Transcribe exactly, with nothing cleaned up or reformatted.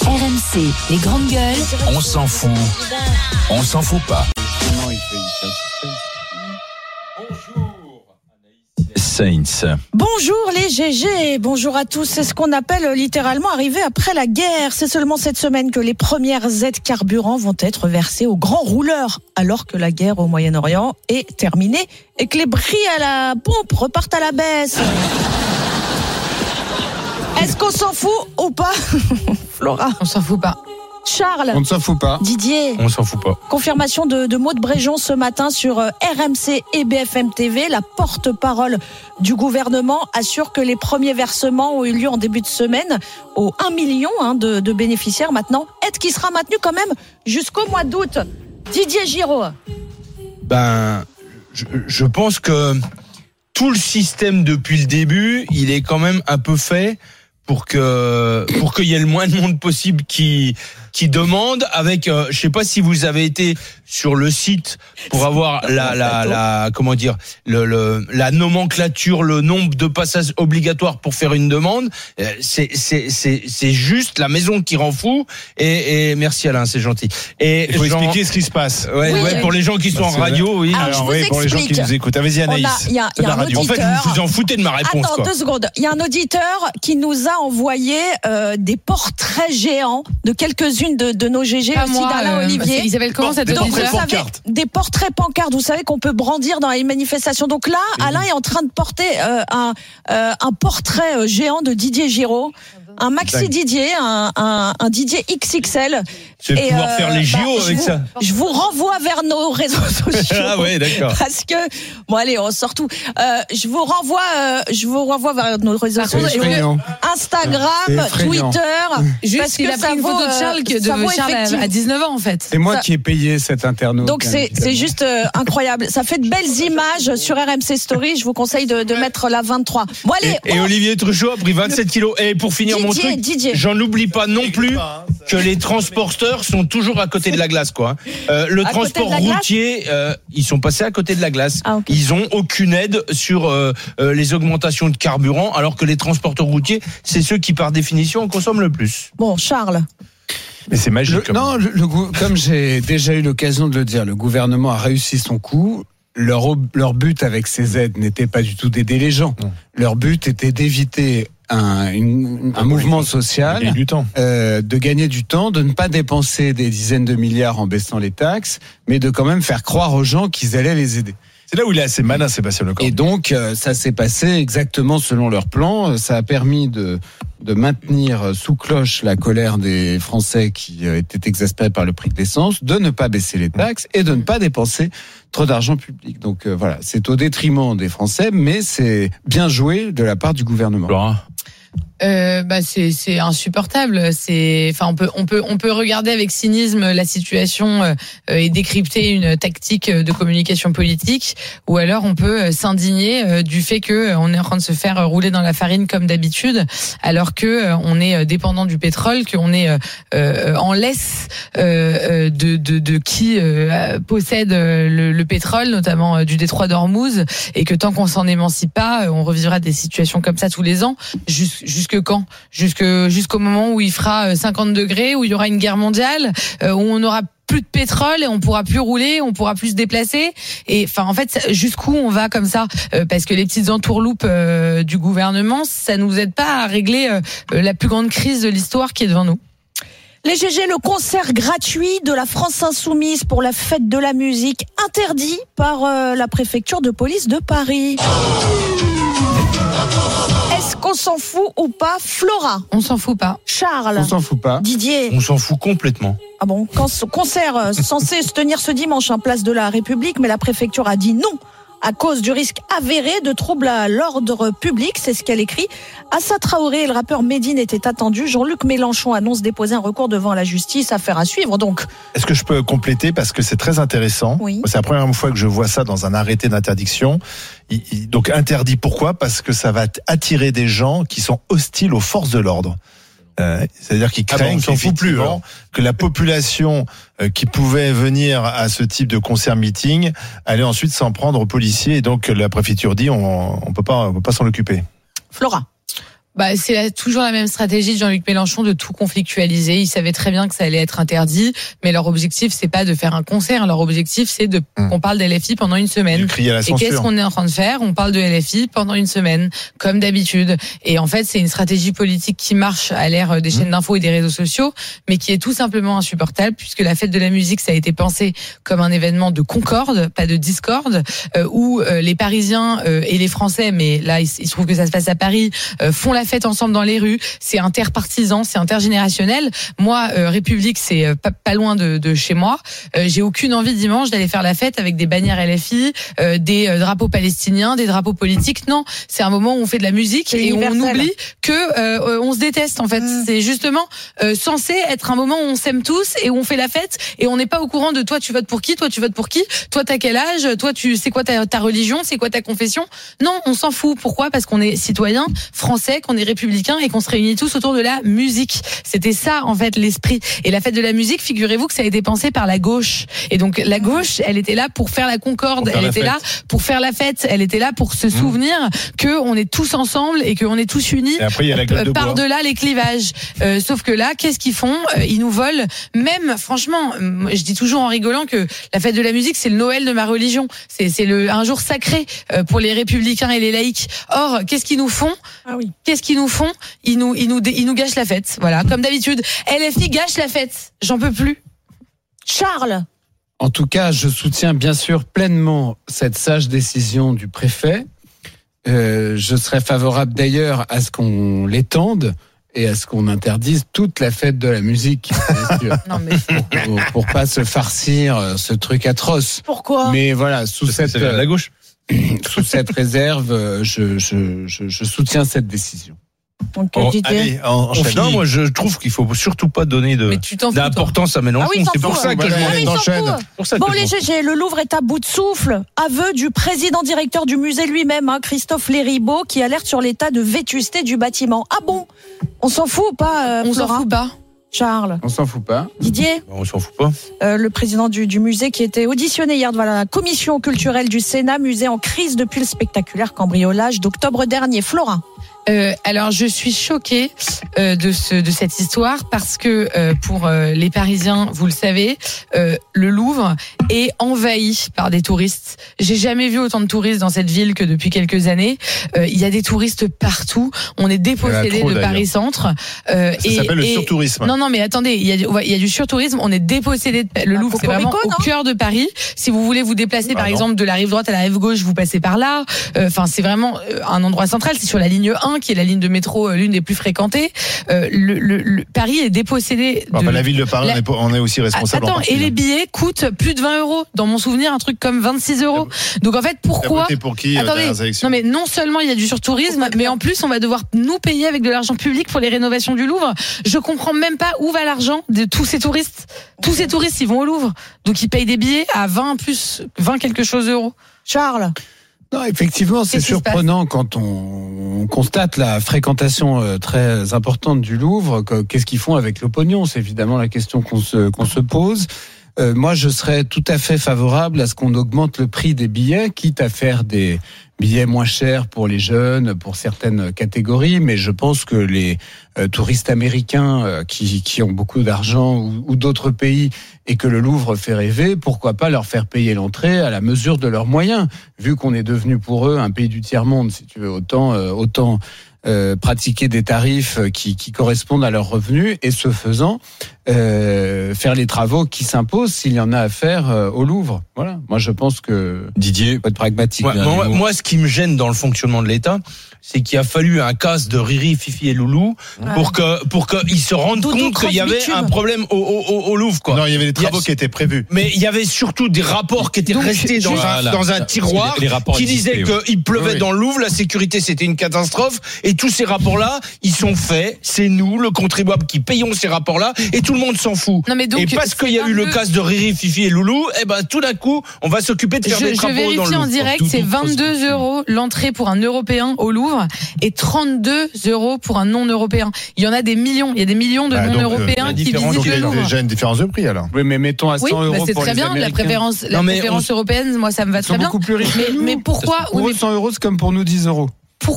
R M C, les grandes gueules. On s'en fout. On s'en fout pas. Saints. Bonjour les G G, bonjour à tous. C'est ce qu'on appelle littéralement arriver après la guerre. C'est seulement cette semaine que les premières aides carburant vont être versées aux grands rouleurs, alors que la guerre au Moyen-Orient est terminée et que les prix à la pompe repartent à la baisse. Est-ce qu'on s'en fout ou pas? Flora. On s'en fout pas. Charles. On ne s'en fout pas. Didier. On s'en fout pas. Confirmation de, de Maud Bréjon ce matin sur R M C et B F M T V. La porte-parole du gouvernement assure que les premiers versements ont eu lieu en début de semaine aux un million hein, de, de bénéficiaires maintenant. Aide qui sera maintenue quand même jusqu'au mois d'août. Didier Giraud. Ben, je, je pense que tout le système depuis le début, il est quand même un peu fait pour que pour qu'il y ait le moins de monde possible qui qui demande. Avec, euh, je sais pas si vous avez été sur le site pour avoir la la la comment dire le, le la nomenclature, le nombre de passages obligatoires pour faire une demande. C'est c'est c'est c'est juste la maison qui rend fou. Et, et merci Alain, c'est gentil. Et il faut genre, expliquer ce qui se passe. Ouais, oui, ouais, oui. pour les gens qui sont bah, en radio, oui. Alors, Alors, je vous oui, pour les gens explique. qui nous écoutent. Ah, vas-y Anaïs. Il y a, y a un auditeur. En fait, vous vous en foutez de ma réponse. Attends quoi. deux secondes. Il y a un auditeur qui nous a envoyé euh, des portraits géants de quelques-unes de, de nos G G, Pas aussi moi, d'Alain euh, Olivier. Il s'appelle comment cette Des Donc, auditeur vous savez, des portraits pancartes, vous savez qu'on peut brandir dans les manifestations. Donc là, Alain est en train de porter euh, un, euh, un portrait euh, géant de Didier Giraud, un maxi Didier, un, un, un Didier X X L. Je vais Et, pouvoir euh, faire les J O bah, avec je ça. vous, je vous renvoie vers nos réseaux sociaux. Ah ouais, d'accord. Parce que bon allez, on sort tout. Euh, je vous renvoie, euh, je vous renvoie vers nos réseaux C'est sociaux, effrayant. Instagram, C'est effrayant. Twitter. Juste, parce il que a ça pris une vaut, photo de Charles, euh, que- ça de vaut Charles à- effectivement. à dix-neuf ans en fait. C'est moi Ça- qui ai payé cet internaute. Donc c'est c'est juste euh, incroyable. Ça fait de belles images sur R M C Story. Je vous conseille de, de mettre la vingt-trois. Bon allez, Et, et on- Olivier Truchot a pris vingt-sept kilos. Et pour finir mon Didier, truc, Didier. j'en oublie pas non plus que les transporteurs sont toujours à côté de la glace, quoi. Euh, le À côté transport de la glace routier, euh, ils sont passés à côté de la glace. Ah, ok. Ils ont aucune aide sur euh, euh, les augmentations de carburant, alors que les transporteurs routiers, c'est ceux qui, par définition, consomment le plus. bon Charles. Mais c'est magique. Le- comme- non, le, le gou- comme j'ai déjà eu l'occasion de le dire, le gouvernement a réussi son coup. Leur, ob- leur but avec ces aides n'était pas du tout d'aider les gens. Non. Leur but était d'éviter un, une- un mouvement social, Il y a du temps. euh, de gagner du temps, de ne pas dépenser des dizaines de milliards en baissant les taxes, mais de quand même faire croire aux gens qu'ils allaient les aider. C'est là où il est assez malin, Sébastien Lecornu. Et donc, euh, ça s'est passé exactement selon leur plan. Euh, Ça a permis de, de maintenir sous cloche la colère des Français qui euh, étaient exaspérés par le prix de l'essence, de ne pas baisser les taxes et de ne pas dépenser trop d'argent public. Donc euh, voilà, c'est au détriment des Français, mais c'est bien joué de la part du gouvernement. Laura. Euh, bah c'est c'est insupportable. C'est enfin on peut on peut on peut regarder avec cynisme la situation euh, et décrypter une tactique de communication politique, ou alors on peut euh, s'indigner euh, du fait que euh, on est en train de se faire rouler dans la farine comme d'habitude, alors que euh, on est dépendant du pétrole, qu'on est euh, euh, en laisse euh, de de de qui euh, possède le, le pétrole, notamment euh, du détroit d'Ormuz, et que tant qu'on s'en émancipe pas, on revivra des situations comme ça tous les ans. Jus- Jusque quand? Jusque jusqu'au moment où il fera cinquante degrés, où il y aura une guerre mondiale, euh, où on aura plus de pétrole et on pourra plus rouler, on pourra plus se déplacer. Et enfin, en fait, jusqu'où on va comme ça? euh, Parce que les petites entourloupes euh, du gouvernement, ça nous aide pas à régler euh, la plus grande crise de l'histoire qui est devant nous. Les G G, le concert gratuit de la France Insoumise pour la fête de la musique, interdit par euh, la préfecture de police de Paris. Est-ce qu'on s'en fout ou pas? Flora. On s'en fout pas. Charles. On s'en fout pas. Didier. On s'en fout complètement. Ah bon, quand ce concert euh, censé se tenir ce dimanche en place de la République, mais la préfecture a dit non à cause du risque avéré de troubles à l'ordre public, c'est ce qu'elle écrit. Assa Traoré et le rappeur Médine étaient attendus. Jean-Luc Mélenchon annonce déposer un recours devant la justice, affaire à suivre donc. Est-ce que je peux compléter parce que c'est très intéressant. Oui. C'est la première fois que je vois ça dans un arrêté d'interdiction. Il- il- Donc interdit, pourquoi? Parce que ça va attirer des gens qui sont hostiles aux forces de l'ordre. Euh, c'est-à-dire qu'ils Ah bon, craignent on s'en fout plus, qu'effectivement, alors. que la population euh, qui pouvait venir à ce type de concert meeting allait ensuite s'en prendre aux policiers, et donc la préfecture dit on on peut pas on peut pas s'en occuper. Flora. Bah, c'est la, toujours la même stratégie de Jean-Luc Mélenchon de tout conflictualiser. Ils savaient très bien que ça allait être interdit, mais leur objectif, c'est pas de faire un concert. Leur objectif, c'est de mmh. qu'on parle d'L F I pendant une semaine. Crier à la et censure. qu'est-ce qu'on est en train de faire? On parle de L F I pendant une semaine, comme d'habitude. Et en fait, c'est une stratégie politique qui marche à l'ère des chaînes d'infos et des réseaux sociaux, mais qui est tout simplement insupportable, puisque la fête de la musique, ça a été pensé comme un événement de concorde, pas de discorde, euh, où euh, les Parisiens euh, et les Français, mais là, il, il se trouve que ça se passe à Paris, euh, font la fête ensemble dans les rues. C'est interpartisan, c'est intergénérationnel. Moi, euh, République, c'est euh, pas, pas loin de, de chez moi. Euh, j'ai aucune envie dimanche d'aller faire la fête avec des bannières L F I, euh, des euh, drapeaux palestiniens, des drapeaux politiques. Non, c'est un moment où on fait de la musique c'est et où on universel. oublie que euh, on se déteste. En fait, mmh. c'est justement euh, censé être un moment où on s'aime tous et où on fait la fête et on n'est pas au courant de toi tu votes pour qui, toi tu votes pour qui, toi t'as quel âge, toi tu c'est quoi ta, ta religion, c'est quoi ta confession. Non, on s'en fout. Pourquoi? Parce qu'on est citoyen français, qu'on est républicain et qu'on se réunit tous autour de la musique. C'était ça en fait l'esprit. Et la fête de la musique, figurez-vous que ça a été pensé par la gauche. Et donc la gauche, elle était là pour faire la concorde, faire elle la était fête. là pour faire la fête, elle était là pour se souvenir mmh. que on est tous ensemble et qu'on est tous unis. Et après, il y a la gueule de bois. Par-delà les clivages. Euh, sauf que là, qu'est-ce qu'ils font? euh, Ils nous volent. Même, franchement, je dis toujours en rigolant que la fête de la musique, c'est le Noël de ma religion. C'est, c'est le, un jour sacré euh, pour les républicains et les laïcs. Or, qu'est-ce qu'ils nous font? Ah oui. Qu'est-ce qu'ils nous font? Ils nous, ils nous, ils nous gâchent la fête. Voilà, comme d'habitude. L F I gâche la fête. J'en peux plus. Charles. En tout cas, je soutiens bien sûr pleinement cette sage décision du préfet. Euh, je serais favorable d'ailleurs à ce qu'on l'étende et à ce qu'on interdise toute la fête de la musique, bien sûr. Non, mais... pour, pour, pour pas se farcir ce truc atroce. Pourquoi? Mais voilà, sous cette C'est la gauche. sous cette réserve, je, je, je, je soutiens cette décision. Donc, Oh, Didier. Allez, en, On finit. Non, moi je trouve qu'il faut surtout pas donner de mais tu t'en fous, toi. d'importance à Mélenchon. Ah oui, il s'en c'est pour fout, ça hein. que je Voilà, m'en Ah, allez, il s'en enchaîne. fout. pour ça Bon, que je les m'en- G G, le Louvre est à bout de souffle. Aveu du président directeur du musée lui-même, hein, Christophe Léribaud, qui alerte sur l'état de vétusté du bâtiment. Ah bon? On s'en fout ou pas, euh, On s'en Flora? fout pas. Charles. On s'en fout pas. Didier, On s'en fout pas. euh, le président du, du musée qui était auditionné hier devant la commission culturelle du Sénat, musée en crise depuis le spectaculaire cambriolage d'octobre dernier. Flora. Euh, alors je suis choquée euh, de ce de cette histoire parce que euh, pour euh, les Parisiens, vous le savez, euh, le Louvre est envahi par des touristes. J'ai jamais vu autant de touristes dans cette ville que depuis quelques années. Euh, il y a des touristes partout. On est dépossédé trop, de d'ailleurs. Paris Centre. Euh, Ça s'appelle le surtourisme. Non non mais attendez, il y a du, ouais, il y a du surtourisme. On est dépossédé de le Ah, Louvre, c'est vraiment Cocorico, au non cœur de Paris. Si vous voulez vous déplacer Bah par non. exemple de la rive droite à la rive gauche, vous passez par là. Enfin euh, c'est vraiment euh, un endroit central. C'est sur la ligne un qui est la ligne de métro euh, l'une des plus fréquentées. Euh, le, le, le Paris est dépossédé. Bon, de... bah, la ville de Paris, la- on, est, pas- on est aussi responsable. Attends, en partie, et les hein. billets coûtent plus de vingt euros. Dans mon souvenir, un truc comme vingt-six euros. Donc en fait, T'as pourquoi voté pour qui euh, Attendez, dernières élections? non mais non seulement il y a du surtourisme, mais en plus on va devoir nous payer avec de l'argent public pour les rénovations du Louvre. Je comprends même pas où va l'argent de tous ces touristes. Tous ces touristes, ils vont au Louvre, donc ils payent des billets à vingt plus vingt quelque chose euros. Charles. Non, effectivement, c'est Qu'est-ce qui se surprenant quand on, on constate la fréquentation euh, très importante du Louvre. que- Qu'est-ce qu'ils font avec le pognon? C'est évidemment la question qu'on se, qu'on se pose. Euh, moi, je serais tout à fait favorable à ce qu'on augmente le prix des billets, quitte à faire des billets moins chers pour les jeunes, pour certaines catégories. Mais je pense que les euh, touristes américains euh, qui, qui ont beaucoup d'argent ou, ou d'autres pays et que le Louvre fait rêver, pourquoi pas leur faire payer l'entrée à la mesure de leurs moyens, vu qu'on est devenu pour eux un pays du tiers-monde, si tu veux, autant euh, autant euh, pratiquer des tarifs qui, qui correspondent à leurs revenus et ce faisant euh, faire les travaux qui s'imposent s'il y en a à faire euh, au Louvre. Voilà. Moi, je pense que Didier. faut être pragmatique. Moi, Dernier moi, mot. moi, ce qui me gêne dans le fonctionnement de l'État, c'est qu'il a fallu un casse de Riri, Fifi et Loulou pour que pour qu'ils se rendent Doudou compte qu'il y avait Cross-Bitume. un problème au, au, au Louvre, quoi. Non, il y avait des travaux Il y a- qui étaient prévus. Mais il y avait surtout des rapports qui étaient Donc, restés dans, juste- un, dans un tiroir Les- les rapports qui disaient existaient, ouais. qu'il pleuvait Oui. dans le Louvre, la sécurité c'était une catastrophe, et tous ces rapports-là, ils sont faits, c'est nous, le contribuable, qui payons ces rapports-là, et tout le monde s'en fout. Non mais donc et parce qu'il y a eu le vingt-deux casse de Riri, Fifi et Loulou, eh ben tout d'un coup, on va s'occuper de Je, faire des je travaux dans le vérifie Louvre. en direct, Tout- c'est tout- vingt-deux euros l'entrée pour un Européen au Louvre et trente-deux euros pour un non-Européen. Il y en a des millions, il y a des millions de Bah, donc, non-Européens euh, la qui différence, visitent Donc, il y le a Louvre. déjà une différence de prix alors. Oui, mais mettons à cent Oui, euros bah c'est pour très les bien. La Américains. préférence, la Non, mais préférence on- européenne, moi ça me va Ils très sont bien. beaucoup plus riches Mais, que nous. mais pourquoi Pour oui, eux, mais- cent euros, c'est comme pour nous dix euros.